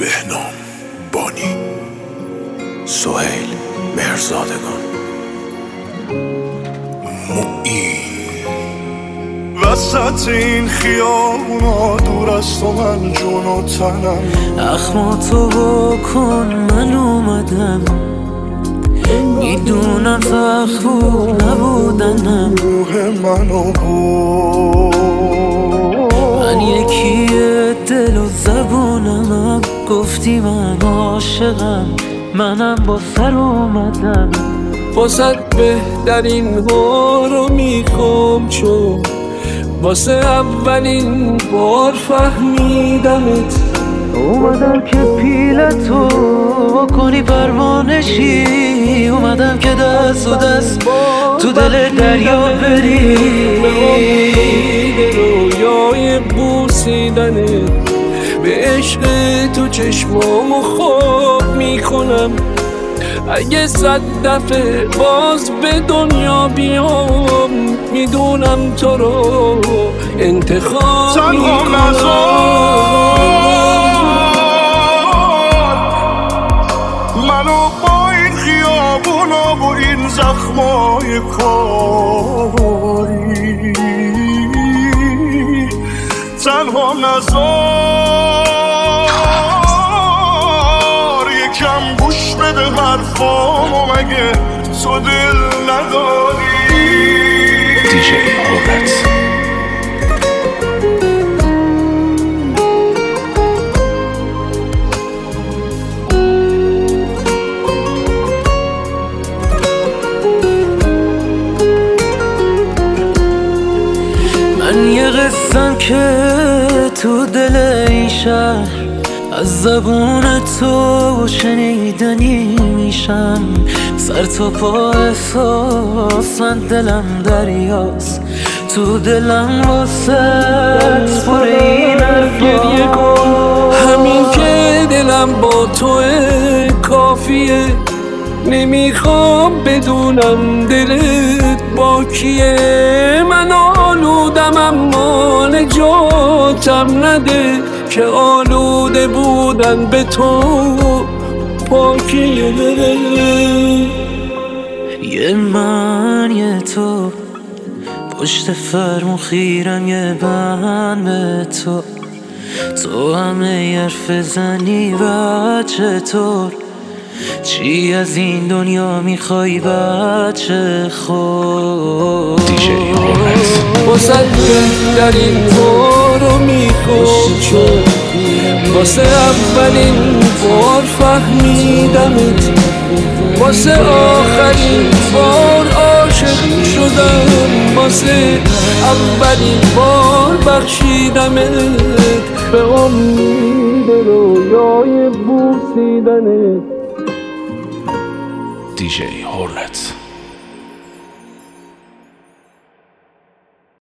بهنام بانی، سهیل مهرزادگان، معین. وسط این خیابونا دور از تو من جون و تنم، اخماتو بکن من اومدم، میدونم فخر نبودنم، روح منو بود. من یکی دل و زبونم، گفتی من عاشقم، منم با سر اومدم. واسه بهترین ها رو میخوام، چون واسه اولین بار فهمیدمت. اومدم که پیلتو کنی پروانشی، اومدم که دست و دست تو دل دریا بری. به امید رویای بوسیدنت، به عشق تو چشمامو خواب میکنم. اگه 100 دفعه باز به دنیا بیام، میدونم تو رو انتخاب تنها منو با این خیابونا و این زخمای کاری، تنها نزار یکم گوش بده حرفامو، مگه تو دل نداری؟ دیجی هورت. من یه قصم که تو دل این شهر، از زبون تو شنیدنی میشم. سر تا پا احساسن دلم دریاست، تو دلم واسه پر این گریه کن. همین که دلم با تو کافیه، نمیخوام بدونم دلت با کیه. من آلودم اما نجاتم نده، که آلوده بودن به تو پاکیه. یه من یه تو، پشت فرمون خیرم یه بند به تو. تو همه حرف زنی و چطور، چی از این دنیا میخوای بچه خود؟ دیجی هورت. واسه بهترین ها رو میخوام، چون واسه اولین بار فهمیدمت. واسه آخرین بار عاشق شدم، واسه اولین بار بخشیدمت. به امید رویای بوسیدنت. دیجی هورت.